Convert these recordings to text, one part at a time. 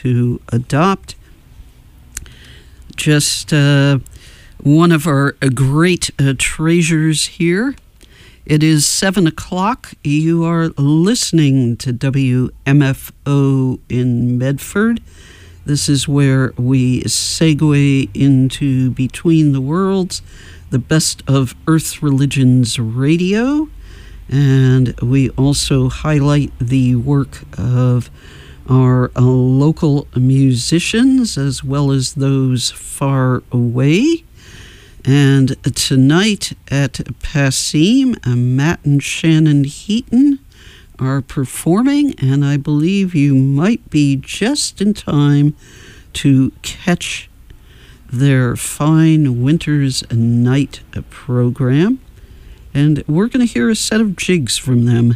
to adopt. Just one of our great treasures here. It is 7 o'clock. You are listening to WMFO in Medford. This is where we segue into Between the Worlds, the best of Earth Religions Radio. And we also highlight the work of our local musicians as well as those far away. And tonight at Passim, Matt and Shannon Heaton are performing, and I believe you might be just in time to catch their fine winter's night program. And we're going to hear a set of jigs from them.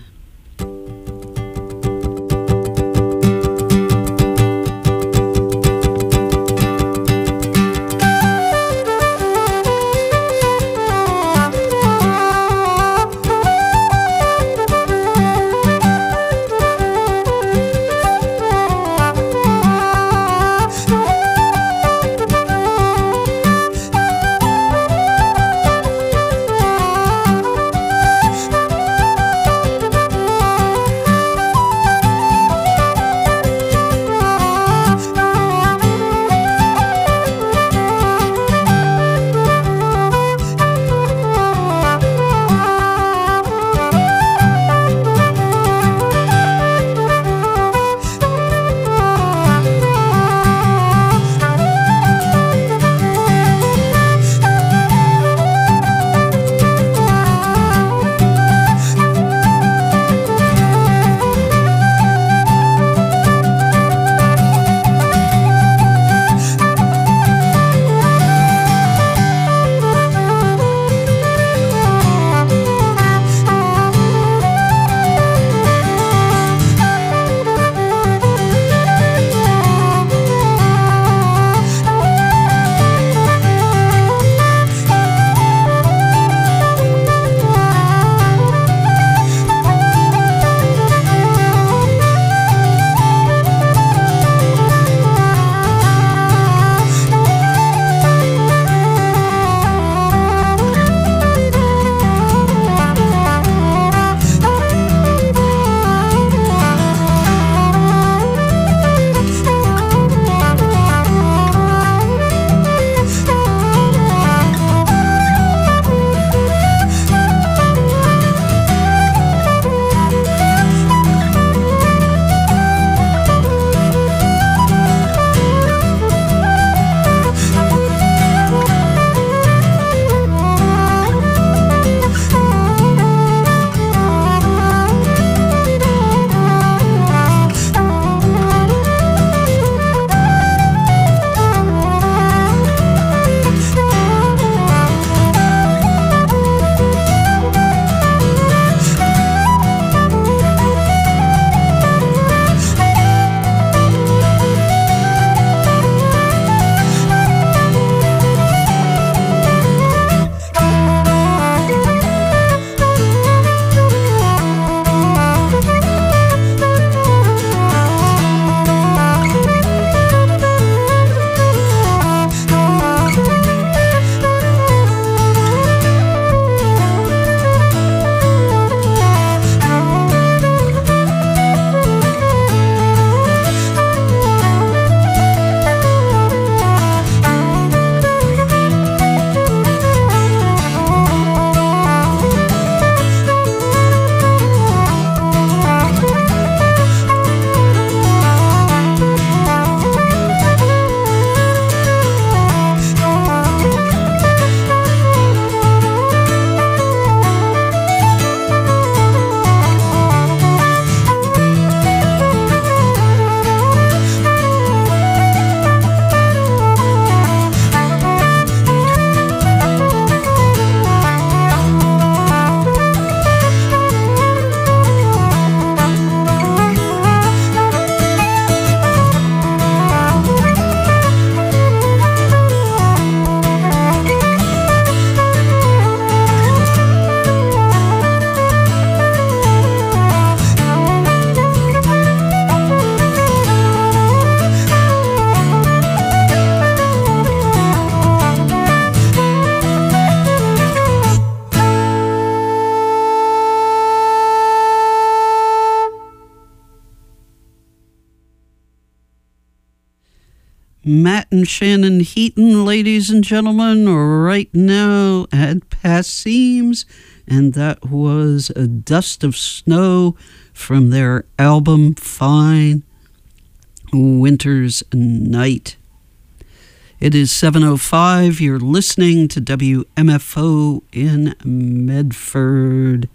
Matt and Shannon Heaton, ladies and gentlemen, right now at Passemes, and that was A Dust of Snow from their album Fine Winter's Night. It is 7:05. You're listening to WMFO in Medford.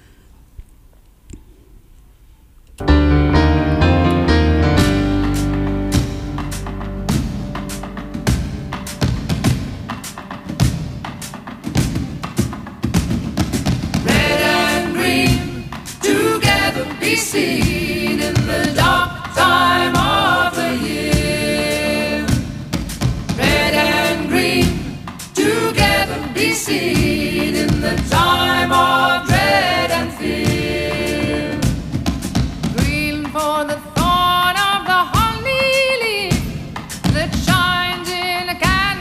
Be seen in the dark time of the year. Red and green together be seen in the time of dread and fear. Green for the thorn of the holly leaf that shines in a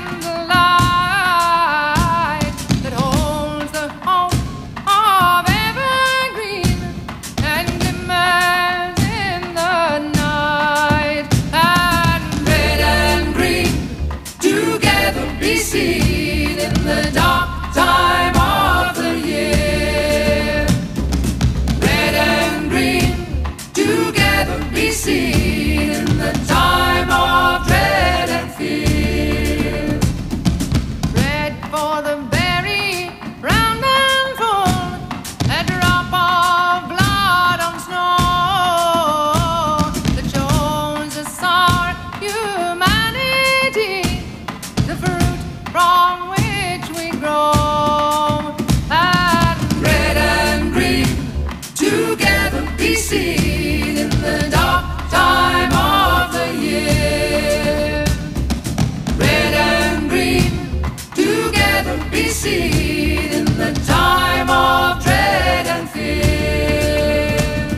candlelight, that holds the hope of evergreen and glimmers in the night. And red and green together be seen in the dark time of the year. Red and green together be seen in the time of dread and fear. Red for the berry, round and full, a drop of blood on snow that shows us our humanity, the fruit from which we grow. And red and green together be seen in the dark time of the year. Red and green together be seen in the time of dread and fear.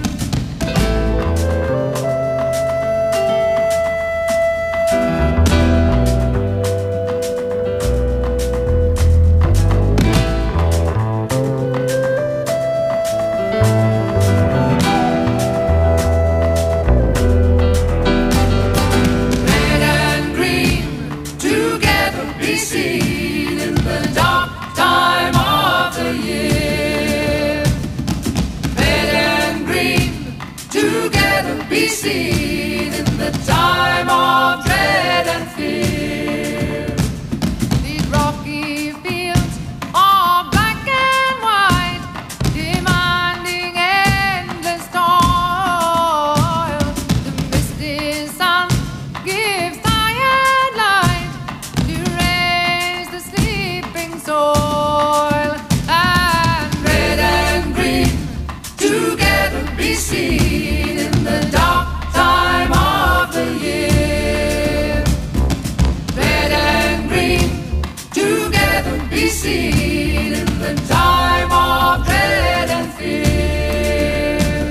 Red and green together be seen in the dark time of the year. Red and green together be seen in the time of dread and fear. These rocky fields are black and white, demanding endless toil. The misty sun gives tired light to raise the sleeping soil. And red and green together be seen in the dark time of the year. Red and green together be seen in the time of dread and fear.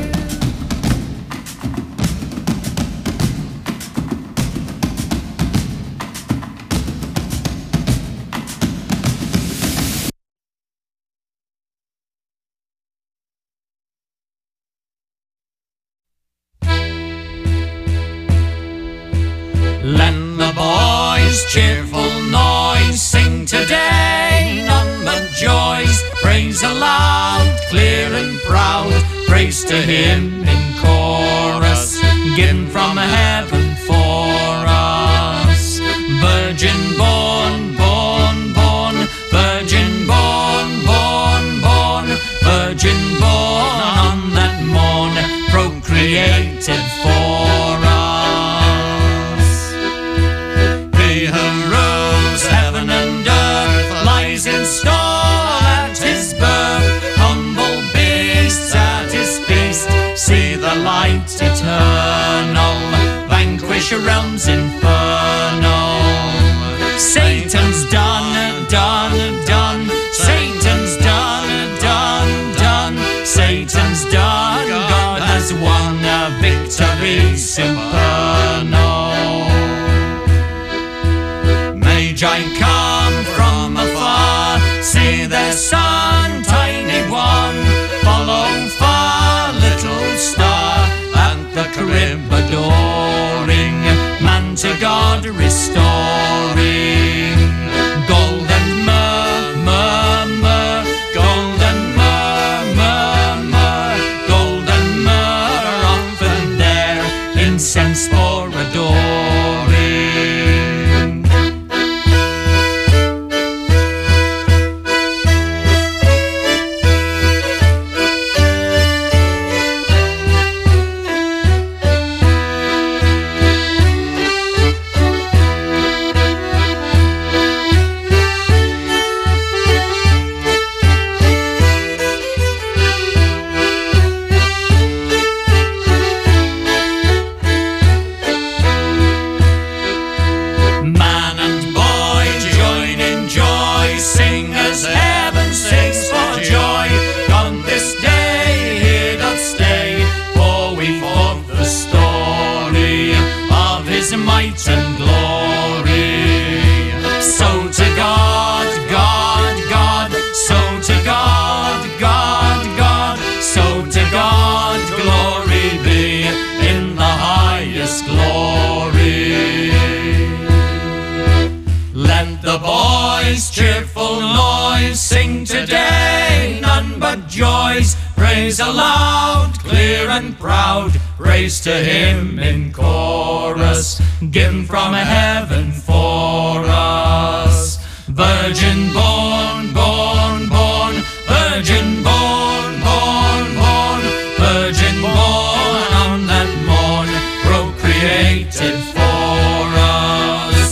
Lend the boys cheerful noise, sing today none but joys. Praise aloud, clear and proud, praise to him in chorus, given from heaven for us. Virgin born, born, born, virgin born, born, born, virgin born on that morn, procreated for us. He who rules heaven and earth lies in stall at his birth. Humble beasts at his feast see the light eternal, vanquish realms infernal. Satan's done, done, done. Satan's done, done, done. Satan's done. God has won a victory supernal. Magi come from afar, see their son, tiny one, follow far, little star, at the crib adoring. Man to God restoring. Gold and myrrh, myrrh, myrrh, gold and myrrh, myrrh, myrrh, gold and myrrh are often there, incense for adoring. Might and glory. So to God, God, God, so to God, God, God, so to God, glory be in the highest glory. Let the boys cheerful noise sing today, none but joys. Praise aloud, clear and proud, praise to him in chorus, given from heaven for us. Virgin born, born, born, virgin born, born, born, virgin born on that morn, procreated for us.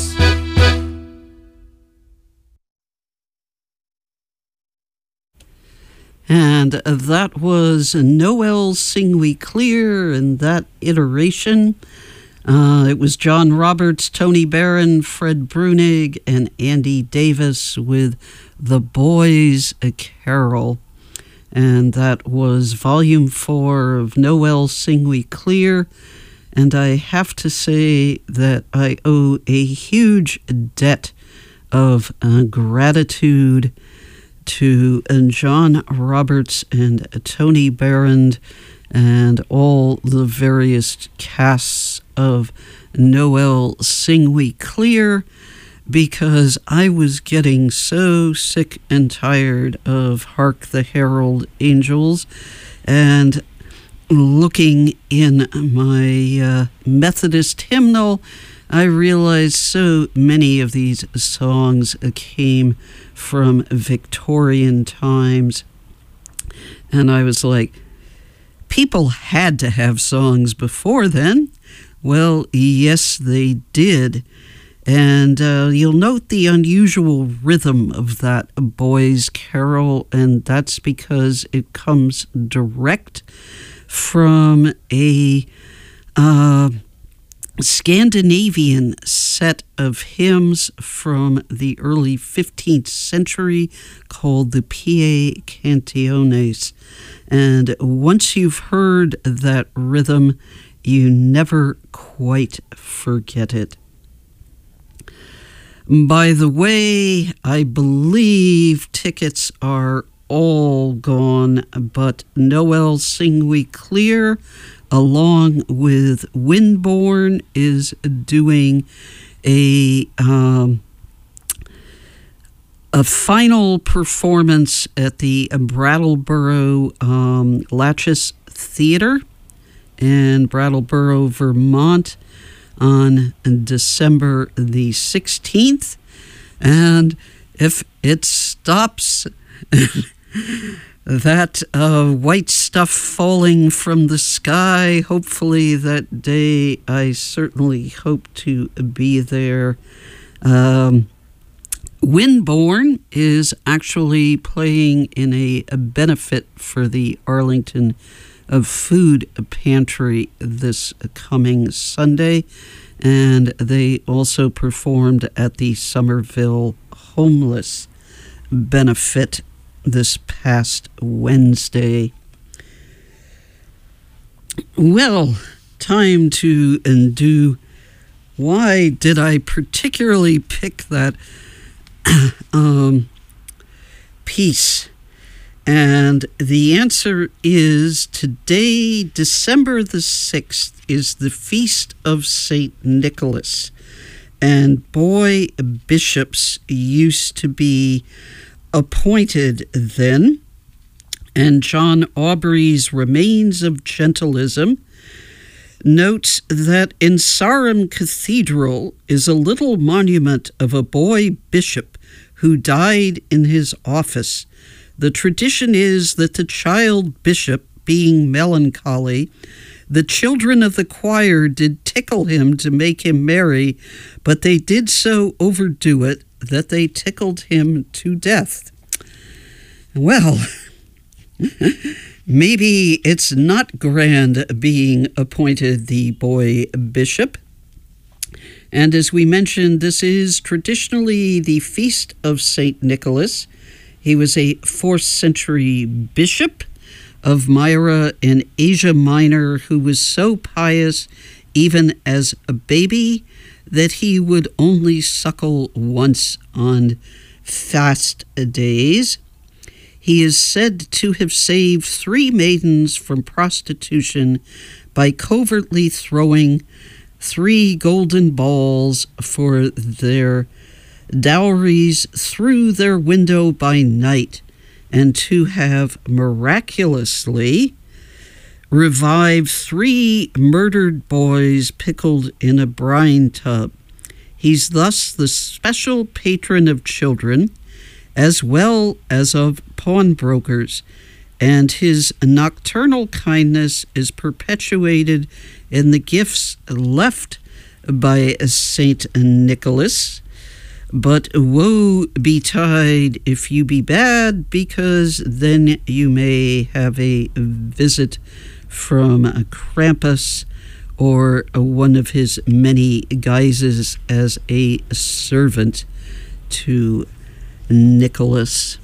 And that was Noel Sing We Clear in that iteration. It was John Roberts, Tony Barron, Fred Brunig, and Andy Davis with The Boys' Carol. And that was Volume 4 of Noel Sing We Clear. And I have to say that I owe a huge debt of gratitude to John Roberts and Tony Barron and all the various casts of Noel Sing We Clear, because I was getting so sick and tired of Hark the Herald Angels, and looking in my Methodist hymnal, I realized so many of these songs came from Victorian times. And I was like, people had to have songs before then. Well, yes, they did. And you'll note the unusual rhythm of that Boys' Carol, and that's because it comes direct from a Scandinavian set of hymns from the early 15th century called the Pie Cantiones. And once you've heard that rhythm, you never quite forget it. By the way, I believe tickets are all gone, but Noel Sing We Clear, along with Windborne, is doing a final performance at the Brattleboro Latches Theater in Brattleboro, Vermont on December the 16th. And if it stops that white stuff falling from the sky, hopefully that day, I certainly hope to be there. Windborne is actually playing in a benefit for the Arlington Food Pantry this coming Sunday, and they also performed at the Somerville Homeless Benefit this past Wednesday. Well, time to undo. Why did I particularly pick that piece? And the answer is today, December the 6th, is the feast of St. Nicholas. And boy, bishops used to be appointed then. And John Aubrey's Remains of Gentilism notes that in Sarum Cathedral is a little monument of a boy bishop who died in his office. The tradition is that the child bishop, being melancholy, the children of the choir did tickle him to make him merry, but they did so overdo it that they tickled him to death. Well, maybe it's not grand being appointed the boy bishop. And as we mentioned, this is traditionally the feast of St. Nicholas. He was a 4th century bishop of Myra in Asia Minor who was so pious even as a baby that he would only suckle once on fast days. He is said to have saved 3 maidens from prostitution by covertly throwing 3 golden balls for their dowries through their window by night, and to have miraculously revived 3 murdered boys pickled in a brine tub. He's thus the special patron of children as well as of pawnbrokers, and his nocturnal kindness is perpetuated in the gifts left by Saint Nicholas. But woe betide if you be bad, because then you may have a visit from Krampus or one of his many guises as a servant to Nicholas.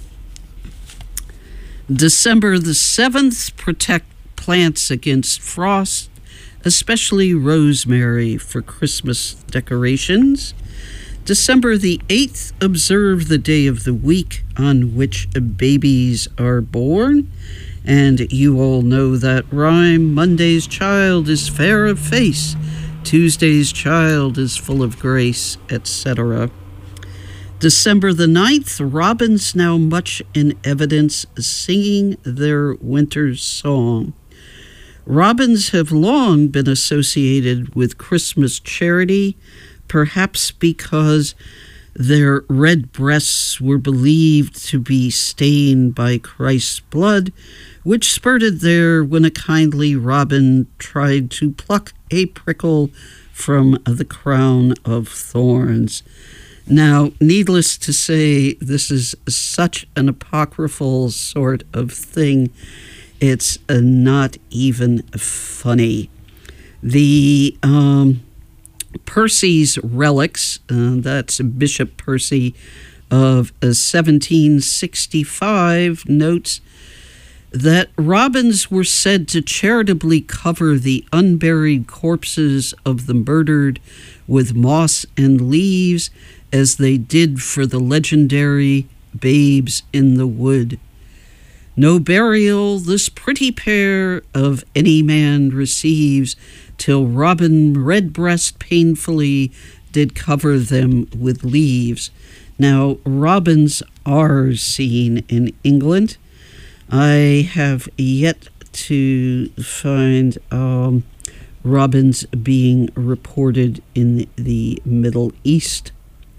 December the 7th, protect plants against frost, especially rosemary for Christmas decorations. December the 8th, observe the day of the week on which babies are born. And you all know that rhyme, Monday's child is fair of face, Tuesday's child is full of grace, etc. December the 9th, robins now much in evidence, singing their winter song. Robins have long been associated with Christmas charity, perhaps because their red breasts were believed to be stained by Christ's blood, which spurted there when a kindly robin tried to pluck a prickle from the crown of thorns. Now, needless to say, this is such an apocryphal sort of thing, it's not even funny. The Percy's relics, that's Bishop Percy of 1765, notes that robins were said to charitably cover the unburied corpses of the murdered with moss and leaves, as they did for the legendary babes in the wood. No burial this pretty pair of any man receives, till Robin Redbreast painfully did cover them with leaves. Now, robins are seen in England. I have yet to find robins being reported in the Middle East.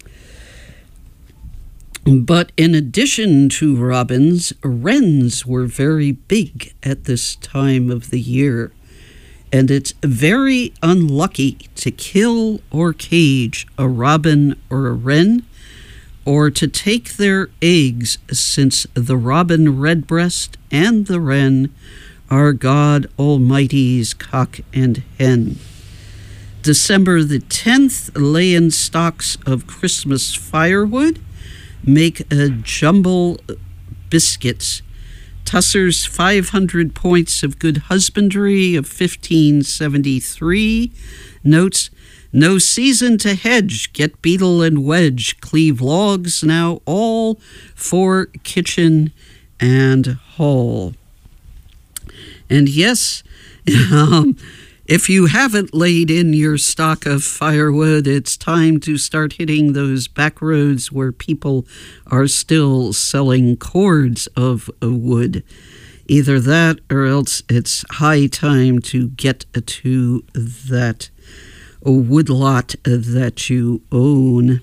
But in addition to robins, wrens were very big at this time of the year. And it's very unlucky to kill or cage a robin or a wren, or to take their eggs, since the robin redbreast and the wren are God Almighty's cock and hen. December the 10th, lay in stocks of Christmas firewood, make a jumble biscuits. Tusser's 500 Points of Good Husbandry of 1573 notes, no season to hedge, get beetle and wedge, cleave logs now all for kitchen and Hall. And yes, if you haven't laid in your stock of firewood, it's time to start hitting those back roads where people are still selling cords of wood. Either that or else it's high time to get to that woodlot that you own.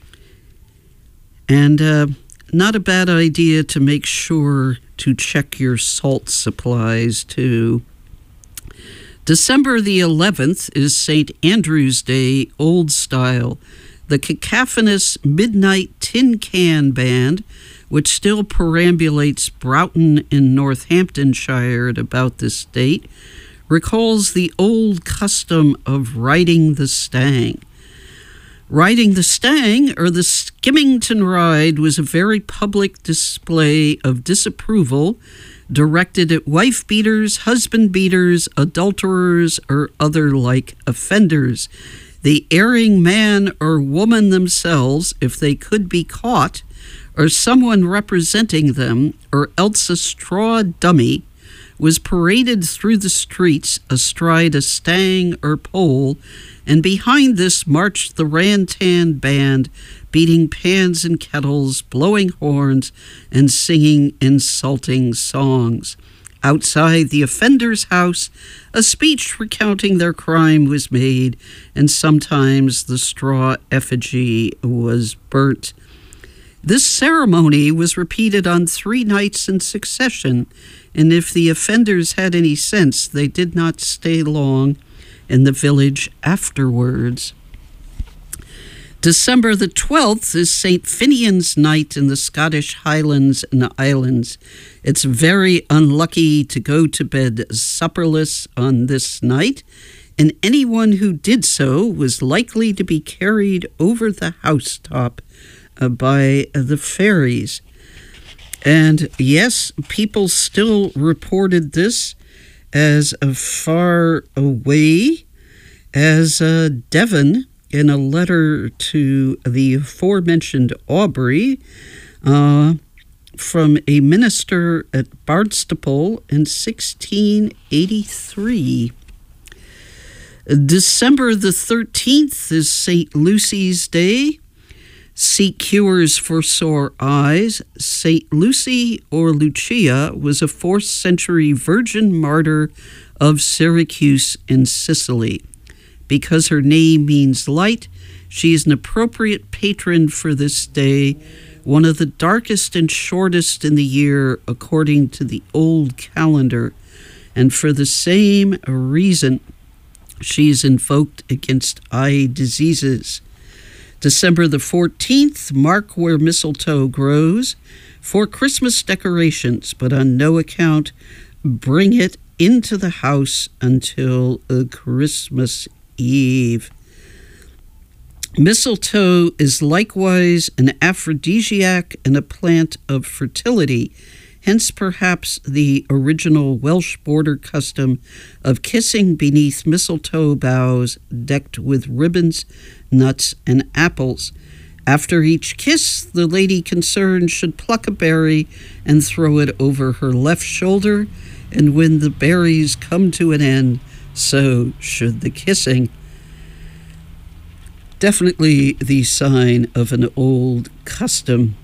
And not a bad idea to make sure to check your salt supplies too. December the 11th is St. Andrew's Day, old style. The cacophonous Midnight Tin Can Band, which still perambulates Broughton in Northamptonshire at about this date, recalls the old custom of riding the stang. Riding the stang, or the Skimmington Ride, was a very public display of disapproval directed at wife-beaters, husband-beaters, adulterers, or other like offenders. The erring man or woman themselves, if they could be caught, or someone representing them, or else a straw dummy, was paraded through the streets astride a stang or pole, and behind this marched the Rantan Band, beating pans and kettles, blowing horns, and singing insulting songs. Outside the offender's house, a speech recounting their crime was made, and sometimes the straw effigy was burnt. This ceremony was repeated on 3 nights in succession, and if the offenders had any sense, they did not stay long in the village afterwards. December the 12th is St. Finian's Night in the Scottish Highlands and Islands. It's very unlucky to go to bed supperless on this night, and anyone who did so was likely to be carried over the housetop by the fairies. And yes, people still reported this as far away as Devon, in a letter to the aforementioned Aubrey from a minister at Barnstaple in 1683. December the 13th is St. Lucy's Day. Seek cures for sore eyes. St. Lucy, or Lucia, was a 4th century virgin martyr of Syracuse in Sicily. Because her name means light, she is an appropriate patron for this day, one of the darkest and shortest in the year according to the old calendar. And for the same reason, she is invoked against eye diseases. December the 14th, mark where mistletoe grows for Christmas decorations, but on no account bring it into the house until Christmas Eve. Mistletoe is likewise an aphrodisiac and a plant of fertility, hence perhaps the original Welsh border custom of kissing beneath mistletoe boughs decked with ribbons, nuts, and apples. After each kiss, the lady concerned should pluck a berry and throw it over her left shoulder, and when the berries come to an end, so should the kissing. Definitely the sign of an old custom.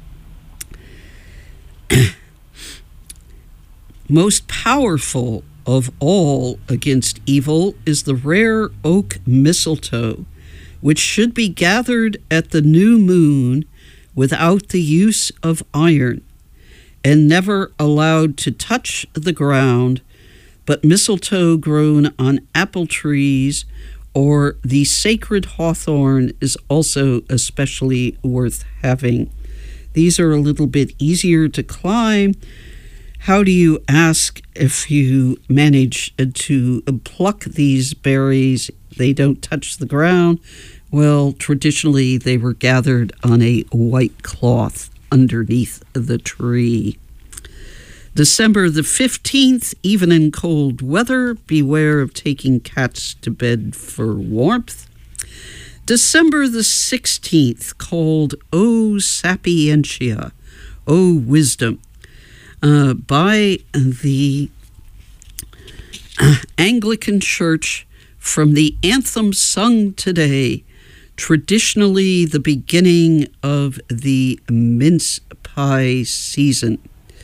Most powerful of all against evil is the rare oak mistletoe, which should be gathered at the new moon without the use of iron, and never allowed to touch the ground, but mistletoe grown on apple trees or the sacred hawthorn is also especially worth having. These are a little bit easier to climb. How do you ask if you manage to pluck these berries? They don't touch the ground. Well, traditionally they were gathered on a white cloth underneath the tree. December the 15th, even in cold weather, beware of taking cats to bed for warmth. December the 16th, called O Sapientia, O Wisdom. by the Anglican Church from the anthem sung today, traditionally the beginning of the mince pie season.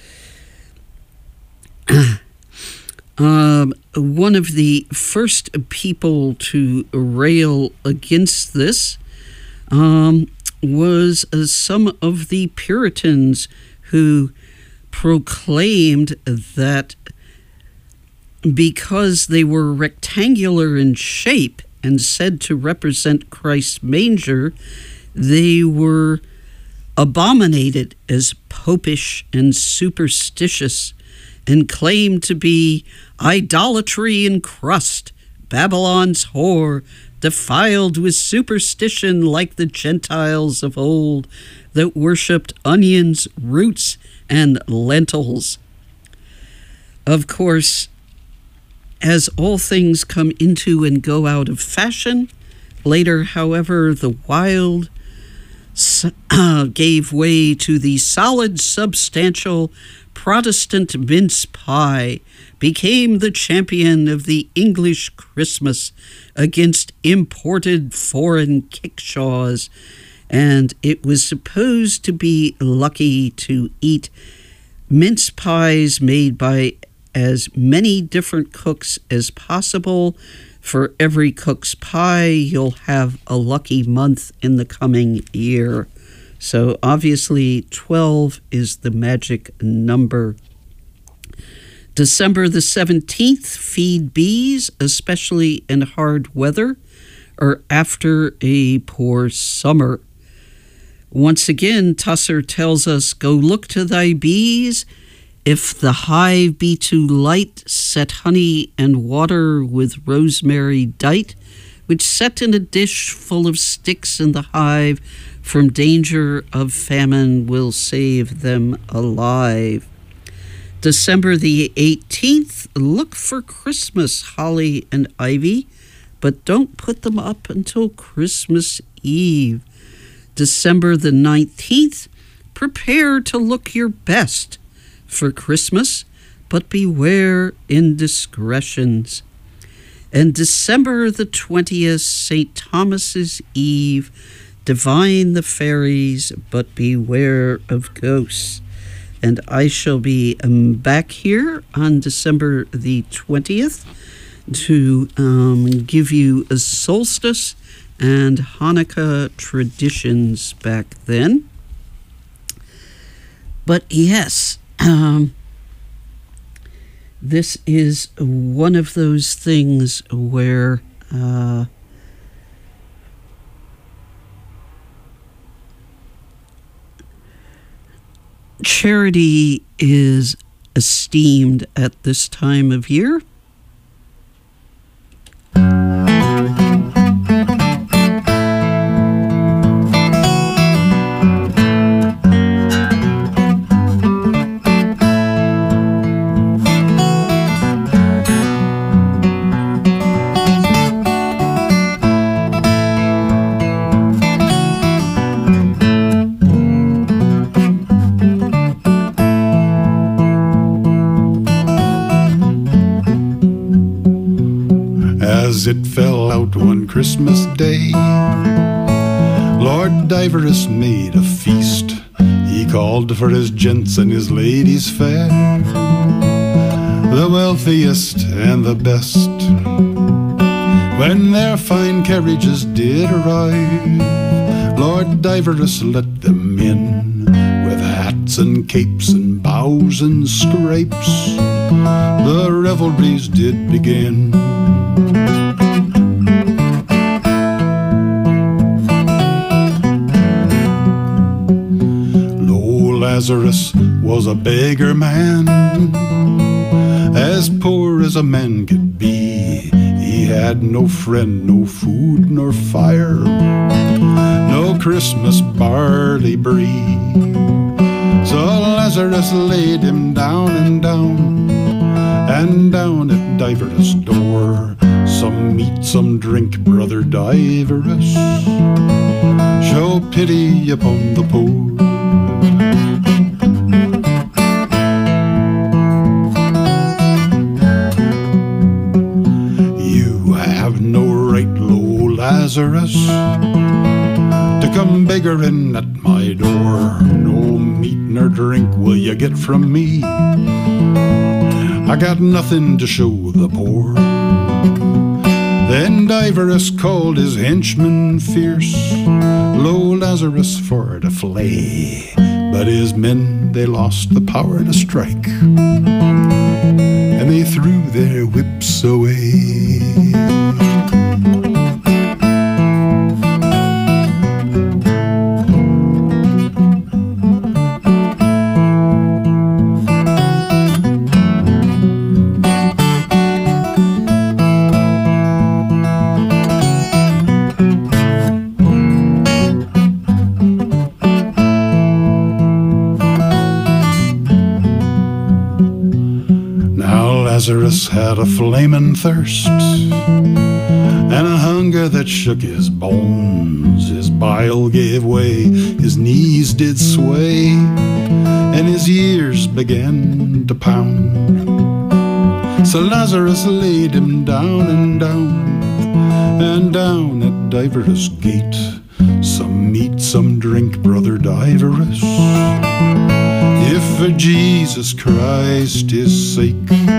One of the first people to rail against this was some of the Puritans who proclaimed that because they were rectangular in shape and said to represent Christ's manger, they were abominated as popish and superstitious, and claimed to be idolatry in crust, Babylon's whore, defiled with superstition like the Gentiles of old that worshipped onions, roots, and lentils. Of course, as all things come into and go out of fashion, later, however, the wild gave way to the solid, substantial Protestant mince pie, became the champion of the English Christmas against imported foreign kickshaws, and it was supposed to be lucky to eat mince pies made by as many different cooks as possible. For every cook's pie, you'll have a lucky month in the coming year. So obviously 12 is the magic number. December the 17th, feed bees, especially in hard weather or after a poor summer. Once again, Tusser tells us, go look to thy bees. If the hive be too light, set honey and water with rosemary dight, which set in a dish full of sticks in the hive, from danger of famine will save them alive. December the 18th, look for Christmas holly and ivy, but don't put them up until Christmas Eve. December the 19th, prepare to look your best for Christmas, but beware indiscretions. And December the 20th, St. Thomas's Eve, divine the fairies, but beware of ghosts. And I shall be back here on December the 20th to give you a solstice and Hanukkah traditions back then. But yes, this is one of those things where charity is esteemed at this time of year. As it fell out one Christmas day, Lord Diverus made a feast. He called for his gents and his ladies fair, the wealthiest and the best. When their fine carriages did arrive, Lord Diverus let them in, with hats and capes and bows and scrapes. The revelries did begin. Lazarus was a beggar man, as poor as a man could be. He had no friend, no food nor fire, no Christmas barley brie. So Lazarus laid him down and down, and down at Diverus' door. Some meat, some drink, brother Diverus, show pity upon the poor. Lazarus to come begging at my door. No meat nor drink will you get from me. I got nothing to show the poor. Then Diverus called his henchmen fierce, lo Lazarus for to flay. But his men, they lost the power to strike, and they threw their whips away. Lazarus had a flaming thirst and a hunger that shook his bones. His bile gave way, his knees did sway, and his ears began to pound. So Lazarus laid him down and down, and down at Diverus' gate. Some meat, some drink, brother Diverus, if for Jesus Christ his sake.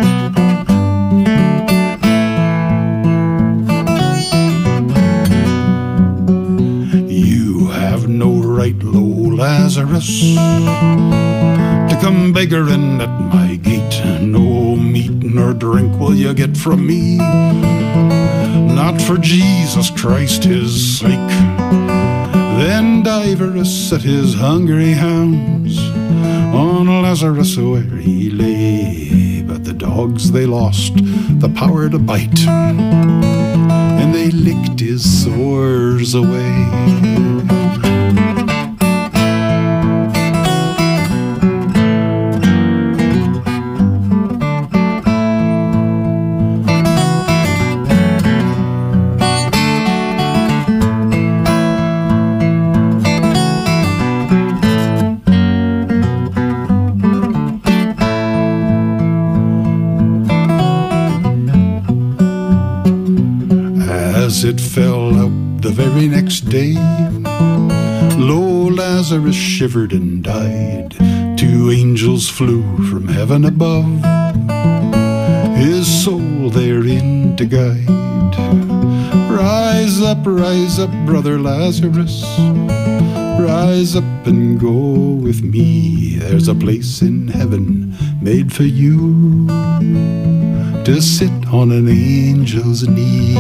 You have no right, lo Lazarus, to come begging at my gate. No meat nor drink will you get from me, not for Jesus Christ his sake. Then Diverus set his hungry hounds on Lazarus where he lay. But the dogs, they lost the power to bite, and they licked his sores away. As it fell out the very next day, lo Lazarus shivered and died. Two angels flew from heaven above, his soul therein to guide. Rise up, brother Lazarus, rise up and go with me. There's a place in heaven made for you, to sit on an angel's knee.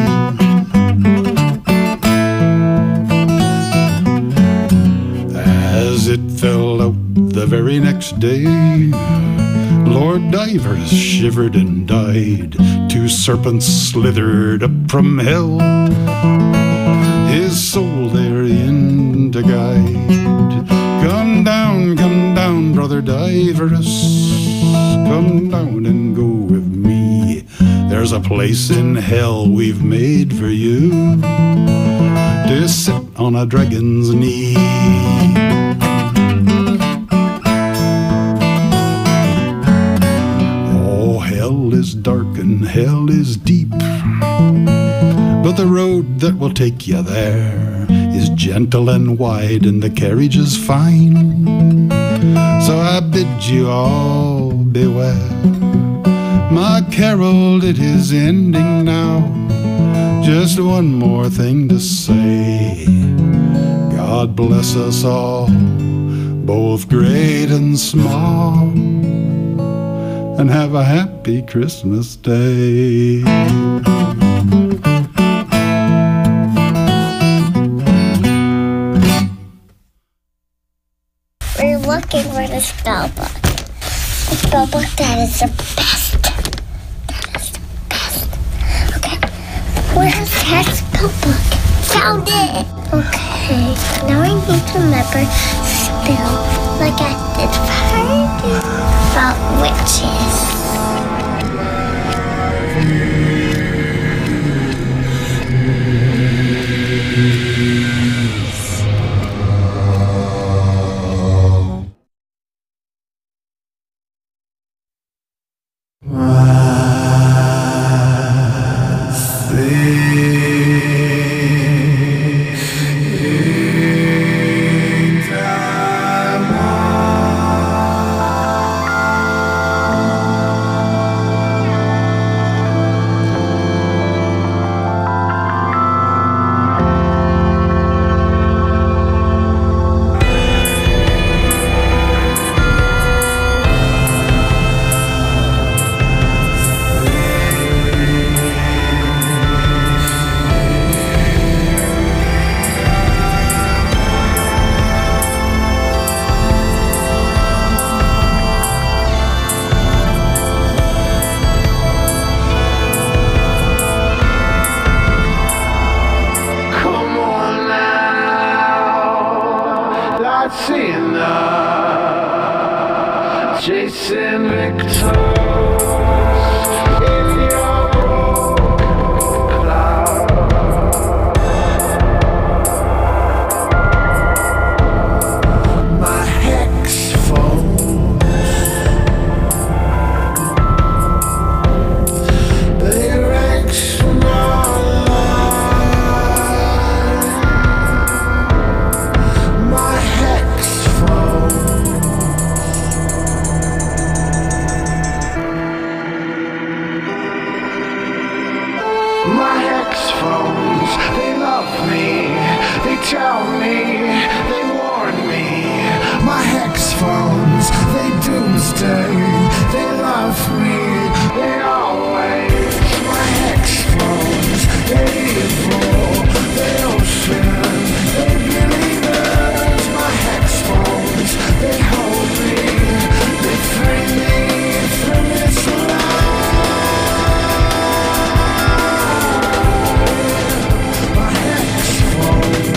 As it fell out the very next day, Lord Diverus shivered and died. Two serpents slithered up from hell, his soul therein to guide. Come down, brother Diverus, come down and go with me. There's a place in hell we've made for you, to sit on a dragon's knee. Oh, hell is dark and hell is deep, but the road that will take you there is gentle and wide, and the carriage is fine. So I bid you all beware. My carol, it is ending now. Just one more thing to say. God bless us all, both great and small, and have a happy Christmas Day. We're looking for the spell book. The spell book that is the best. Where's that spell book? Found it! Okay, now I need to remember spell like I did party about witches. Martina, chasing victors in your broken cloud. My hex phones, they wrecked my life. My hex phone, my hex phones, they love me, they tell me, they warn me. My hex phones, they doomsday, they love me, they always. My hex phones, they evil, they ocean, they believers. My hex phones, they hold me, they free me from this life. My hex phones.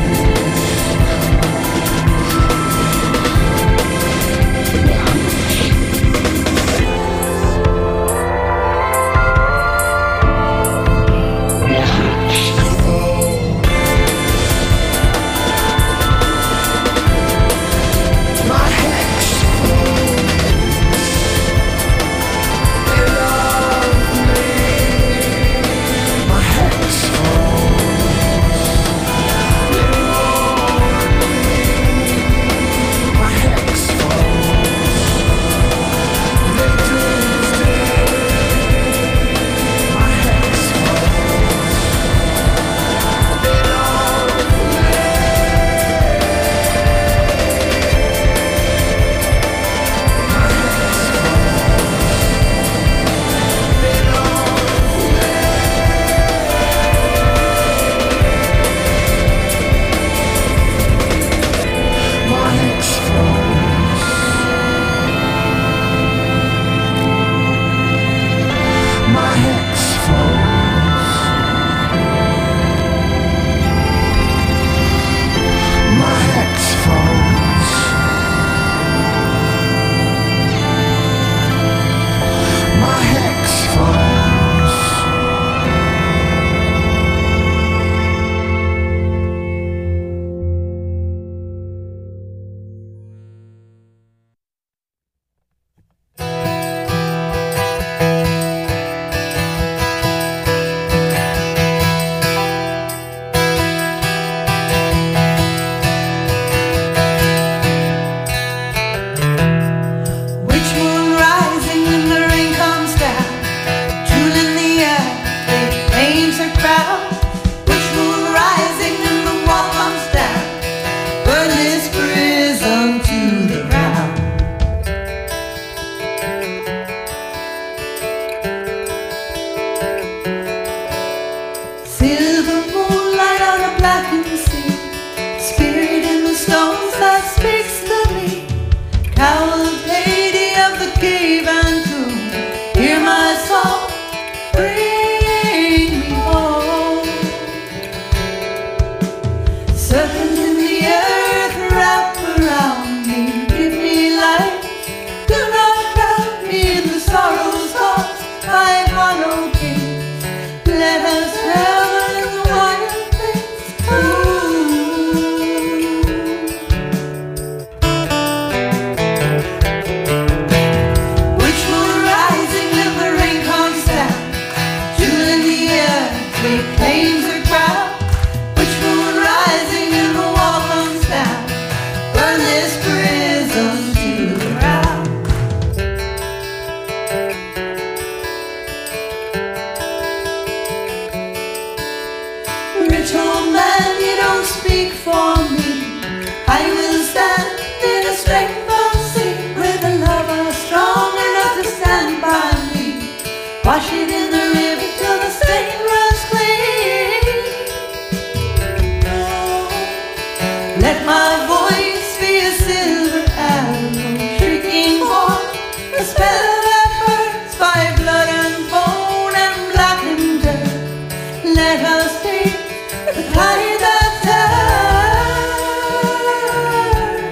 My hex phones, they love me. My hex phones, they warn me. My hex phones, they doomsday. My hex phones, they love me. My hex phones, my hex phones, my hex phones, my hex phones. Which moon rising when the rain comes down? June in the air, they flames a crowd. Which moon rising when the wall comes down? Burn this prison to the ground. Silver moonlight on a blackened sea, spirit in the stones that speaks to me. Cowled lady of the cave and tomb, hear my song, bring me home. Serpent in the earth, wrap around me, give me life. Do not drown me in the sorrows caused by hollow kings. Let us revel in the wild things. Which moon rising when the rain comes down? Jewel in the air, sweet flames are crowd. Which moon rising when the wall comes down? Burn this prison to the ground. Rich old man, you don't speak for me. I will stand in the strength of sea, with a lover strong enough to stand by me. Wash it in the river till the stain runs clean. Let my voice be a silver arrow, shrieking forth the spell that burns by blood and bone and blackened dirt. Let us be the tide that turns.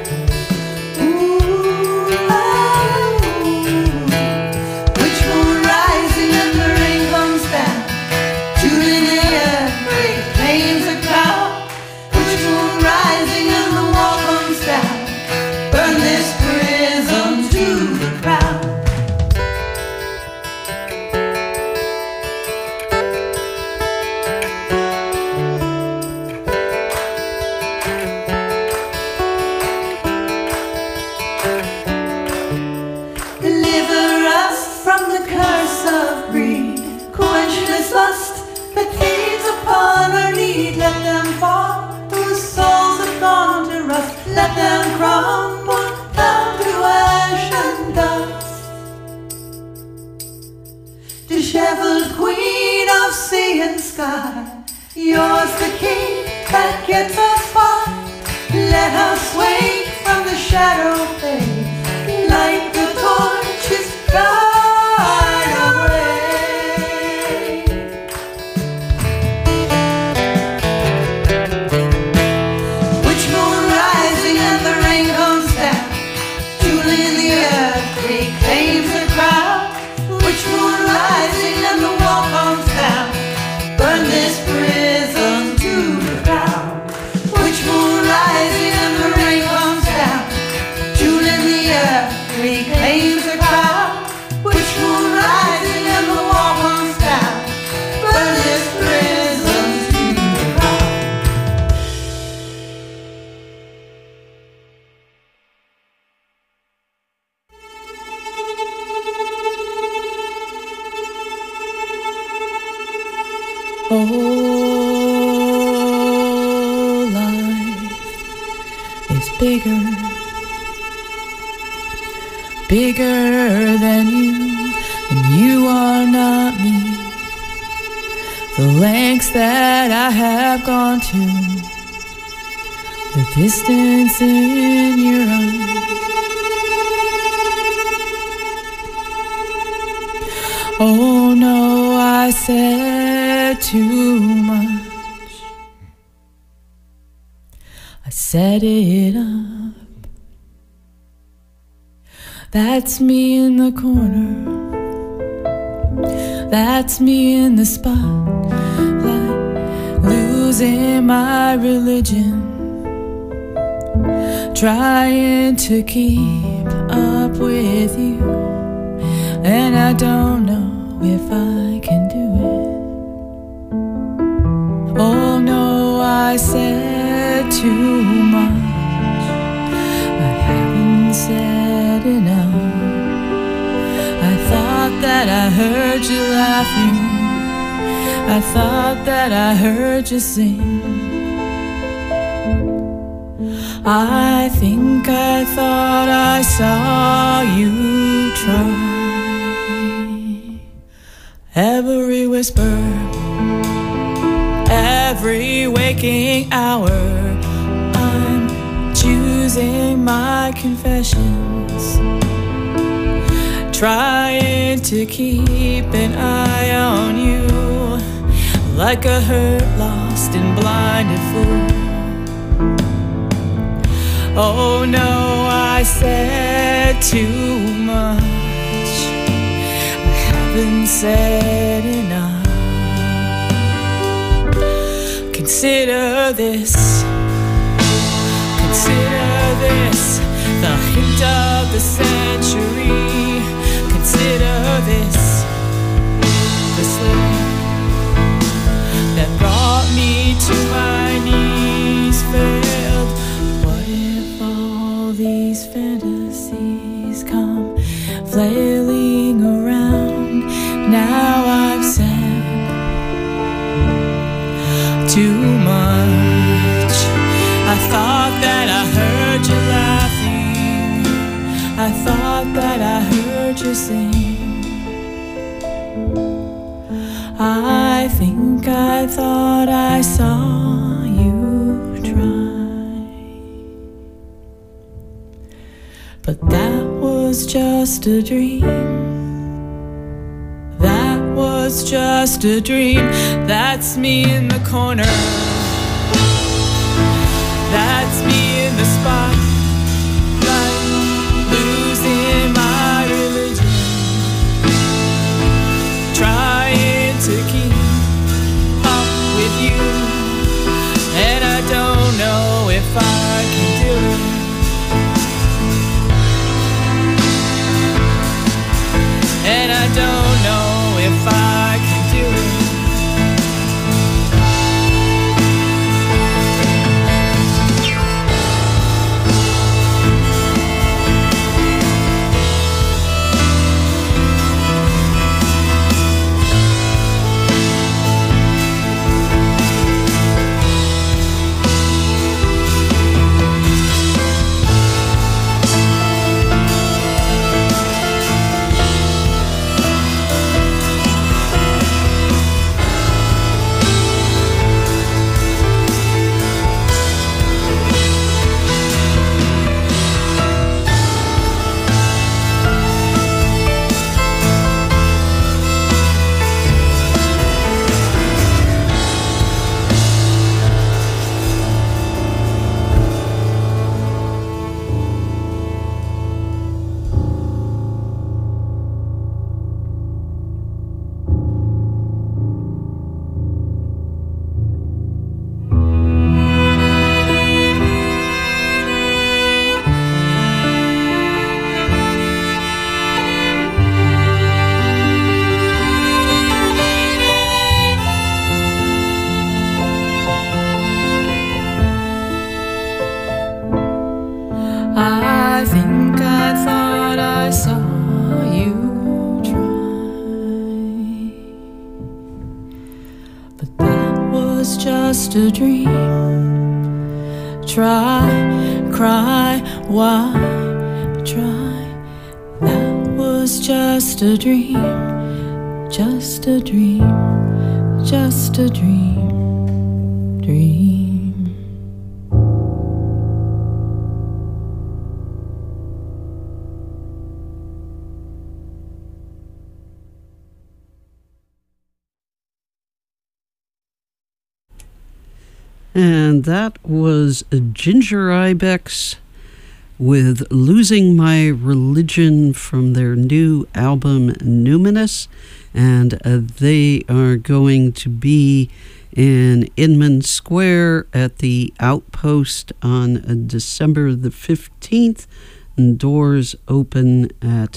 bedeviled queen of sea and sky. Yours the king that gets us by. Let us wake from the shadow fade, like the torches guide away. Which moon rising and the rain comes down, jewel in the earth reclaims the crowd. Which moon rising and the wall comes down, burn this prison to the ground. Which moon rising and the rain comes down, jewel in the earth reclaims the crowd. Which moon rising and the wall comes down, burn this prison to the ground. Oh, life is bigger, bigger than you are not me. The lengths that I have gone to, the distance in your eyes. Oh no, I said too much. I set it up. That's me in the corner. That's me in the spotlight, losing my religion, trying to keep up with you, and I don't know if I can do it. Oh no, I said too much. I haven't said enough. I thought that I heard you laughing. I thought that I heard you sing. I think I thought I saw you try. Every whisper, every waking hour, I'm choosing my confessions, trying to keep an eye on you, like a hurt, lost and blinded fool. Oh no, I said too much. Haven't said enough. Consider this, the hint of the century. Consider this, the slip that brought me to my knees failed. What if all these fantasies come flailing around? Now I've said too much. I thought that I heard you laughing. I thought that I heard you sing. I think I thought I saw you try. But that was just a dream. Was just a dream. That's me in the corner. That's me in the spotlight, losing my religion, trying to keep up with you, and I don't know if I can do it. And I don't know if I can do it. I think I thought I saw you try, but that was just a dream. Try, cry, why try? That was just a dream, just a dream, just a dream, dream. And that was Ginger Ibex with Losing My Religion from their new album Numinous. And they are going to be in Inman Square at the Outpost on December the 15th. And doors open at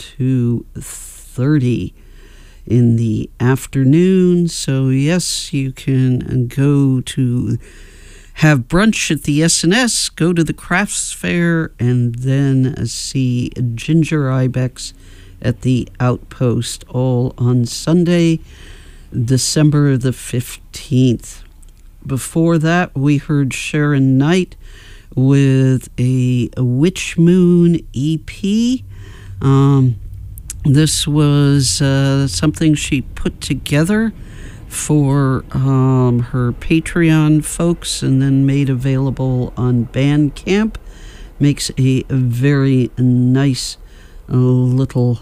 2:30 in the afternoon. So yes, you can go to have brunch at the S&S, go to the Crafts Fair, and then see Ginger Ibex at the Outpost, all on Sunday, December the 15th. Before that, we heard Sharon Knight with a Witch Moon EP. This was something she put together for her Patreon folks and then made available on Bandcamp. Makes a very nice little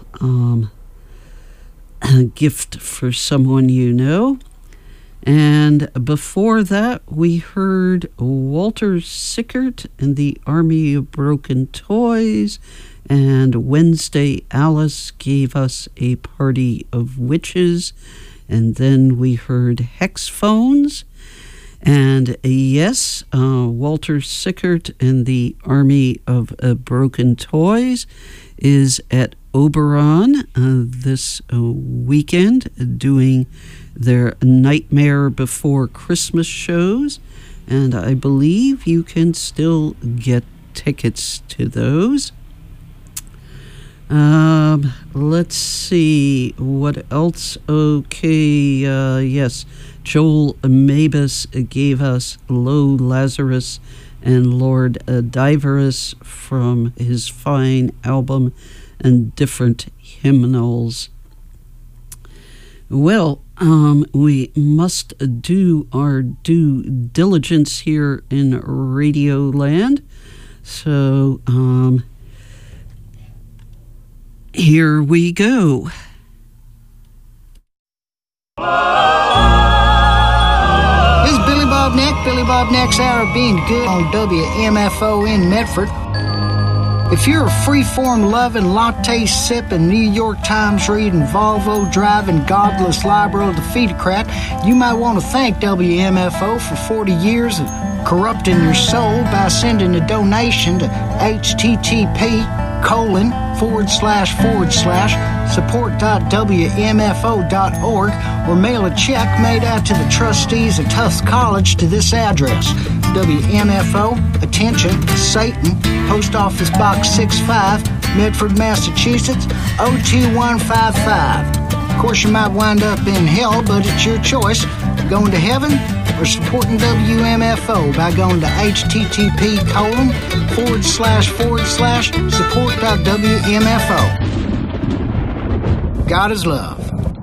gift for someone you know. And before that, we heard Walter Sickert and the Army of Broken Toys. And Wednesday Alice gave us A Party of Witches. And then we heard Hex Phones. And yes, Walter Sickert and the Army of Broken Toys is at Oberon this weekend doing their Nightmare Before Christmas shows. And I believe you can still get tickets to those. Let's see what else. Okay, yes, Joel Mabus gave us Lo Lazarus and Lord Diverus from his fine album and Different Hymnals. Well, we must do our due diligence here in Radio Land. So, here we go. This is Billy Bob Neck, Billy Bob Neck's Hour of Being Good on WMFO in Medford. If you're a free-form loving, latte sipping, New York Times reading, Volvo driving, godless liberal defeatocrat, you might want to thank WMFO for 40 years of corrupting your soul by sending a donation to http://support.wmfo.org or mail a check made out to the trustees of Tufts College to this address: WMFO, attention, Satan, Post Office Box 65, Medford, Massachusetts, 02155. Of course, you might wind up in hell, but it's your choice, going to heaven or supporting WMFO by going to http://support.wmfo. God is love.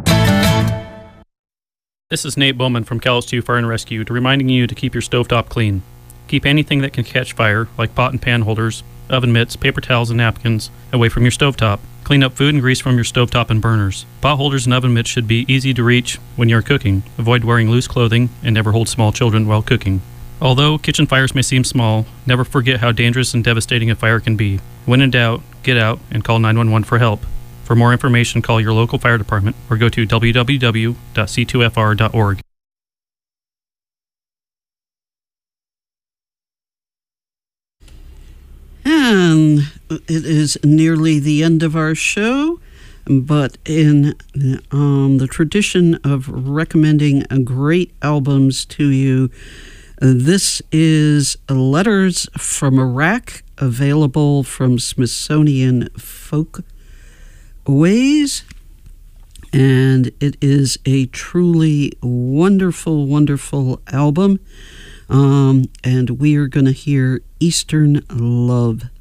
This is Nate Bowman from Calais 2 Fire and Rescue, reminding you to keep your stovetop clean. Keep anything that can catch fire, like pot and pan holders, oven mitts, paper towels, and napkins, away from your stovetop. Clean up food and grease from your stovetop and burners. Pot holders and oven mitts should be easy to reach when you're cooking. Avoid wearing loose clothing and never hold small children while cooking. Although kitchen fires may seem small, never forget how dangerous and devastating a fire can be. When in doubt, get out and call 911 for help. For more information, call your local fire department or go to www.c2fr.org. And it is nearly the end of our show, but in the tradition of recommending great albums to you, This is Letters from Iraq, available from Smithsonian Folkways. And it is a truly wonderful, wonderful album. And we are going to hear Eastern Love